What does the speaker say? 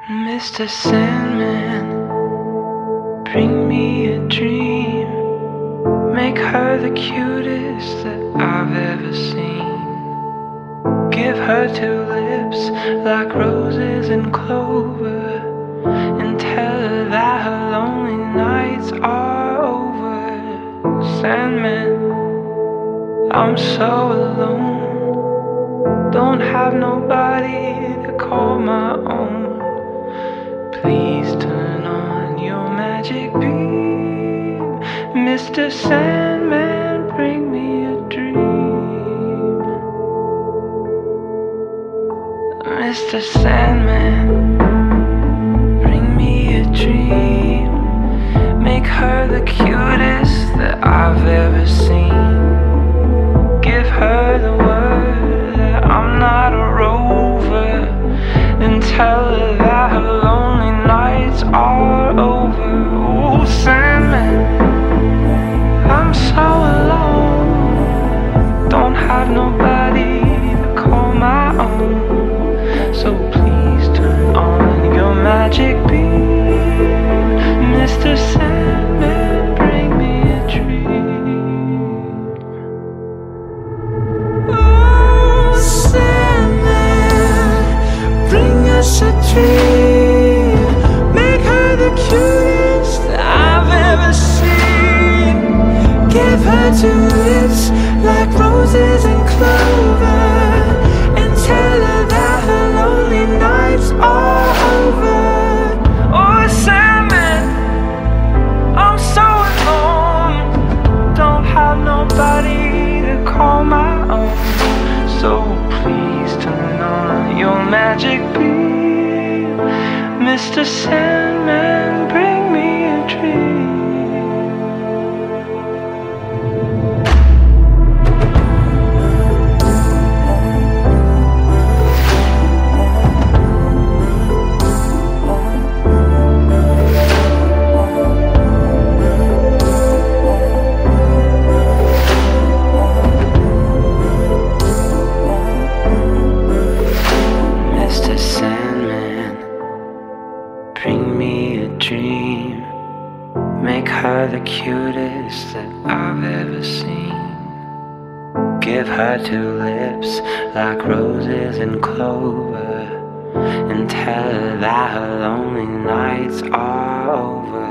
Mr. Sandman, bring me a dream. Make her the cutest that I've ever seen. Give her two lips like roses and clover, and tell her that her lonely nights are over. Sandman, I'm so alone, don't have nobody to call my own. Please turn on your magic beam. Mr. Sandman, bring me a dream. Mr. Sandman, bring me a dream. Make her the cutest that I've ever seen. Give her the word that I'm not a rover, and tell her that her lonely nights are over. Oh, Sandman, I'm so alone, don't have nobody to call my own. So please turn on your magic beam. Mr. Sandman, bring me a dream. Oh, Sandman, bring us a dream. Make her the cutest that I've ever seen. Give her two lips like roses and clover, and tell her that her lonely nights are over. Oh, Sandman, I'm so alone, don't have nobody to call my own. So please turn on your magic beam. Mr. Sandman, bring me a dream. Mr. Sandman, bring me a dream. Make her the cutest that I've ever seen. Give her two lips like roses and clover, and tell her that her lonely nights are over.